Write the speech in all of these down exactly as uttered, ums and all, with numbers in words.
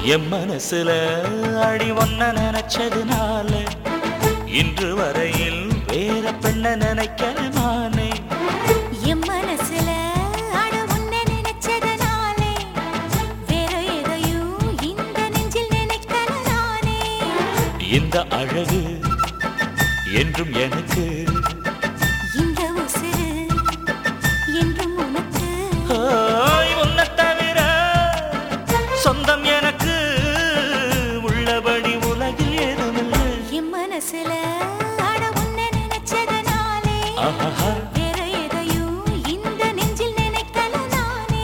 என் மனசுல அடி ஒன்ன நினைச்சதுனால இன்று வரையில் வேற பெண்ண நினைக்கிற நானே. என் மனசுல அட உன்னை நினைச்சதுனாலே வேற எதையும் இந்த நெஞ்சில் நினைக்கல நானே. இந்த அழகு என்றும் எனக்கு, இந்த உசிறு என்றும் உனக்கு. ஓய், உன்னை தவிர சொந்தம் எனக்கு உள்ளபடி உலகில் ஏதுமில்லை. என் மனசுல அட உன்னை நினைச்சதுனாலே ஆஹா, வேற எதையும் இந்த நெஞ்சில் நினைக்கல நானே.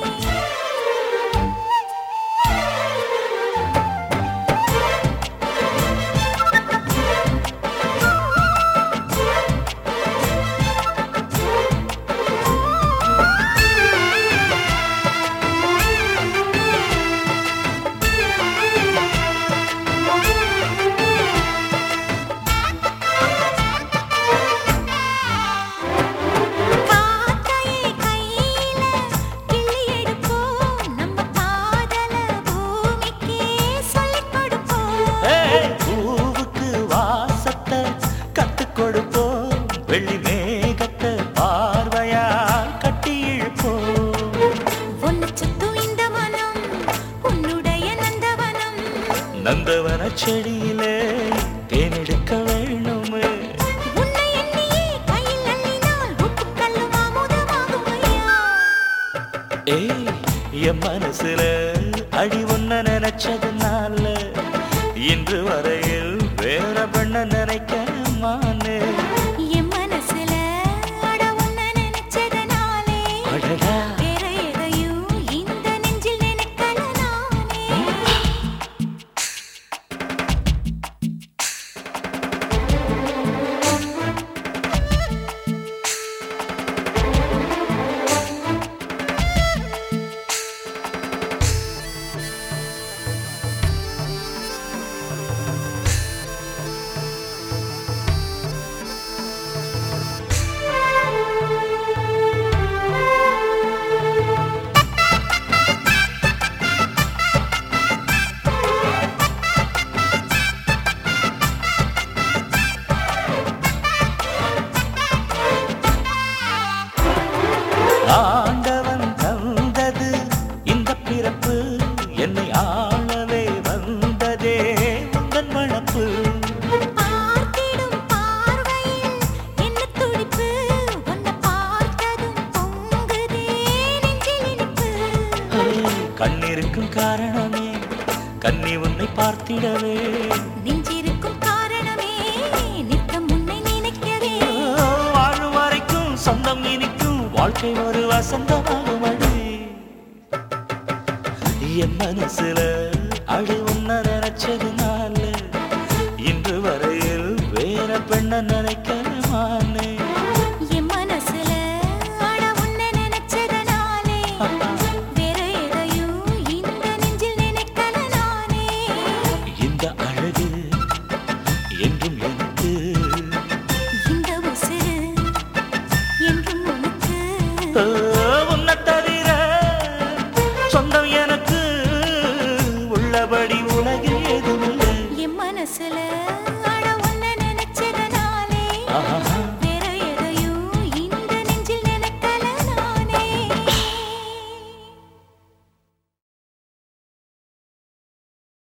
காக்கையை கையில கிள்ளி எடுப்போம், நம்ம காதல பூமிக்கே சொல்லிக் கொடுப்போம். ஏய், பூவுக்கு வாசத்தை கத்துக் கொடுப்போம், வெள்ளி மேகத்தை பார்வையால் கட்டி இழுப்போம். உன்னை சுத்தும் இந்த மனம் உன்னுடைய நந்தவனம். நந்தவன செடியிலே தேனெடுக்க வேணுமே. உன்னை எண்ணியே கையில் அள்ளினால் உப்புக்கல்லும் அமுதமாகும் ஐயா. ஏய், என் மனசுல அடி ஒன்ன நினைச்சதுனால இன்று வரையில் வேற பெண்ண நினைக்க மானே. என் மனசுல அட உன்னை நினைச்சதுனாலே அடடா, வேற எதையும் இந்த நெஞ்சில் நினைக்கல நானே. ஆண்டவன் தந்தது இந்த பிறப்பு, என்னை ஆளவே வந்ததே உந்தன் வளப்பு. பார்த்திடும் பார்வையில் என்ன துடிப்பு, உன்னை பார்த்ததும் பொங்குதே நெஞ்சில் இனிப்பு. ஏய், கண்ணிருக்கும் காரணமே கண்ணி உன்னை பார்த்திடவே. நெஞ்சிருக்கும் காரணமே நித்தம் உன்னை நினைக்கவே. ஓ, வாழும் வரைக்கும் சொந்தம் இனிக்கும், வாழ்க்கை ஒரு வசந்தமாகும் அடி. என் மனசுல அடி உன்ன நினைச்சதுனால இன்று வரையில் வேற பெண்ண நினைக்கிறமானே. என் மனசுல அட உன்னை நினைச்சதுனாலே வேற எதையும் இந்த நெஞ்சில் நினைக்கல நானே. இந்த அழகு என்றும் எனக்கு, இந்த உசிறு என்றும் உனக்கு. ஓ, உன்னை தவிர சொந்தம் எனக்கு உள்ளபடி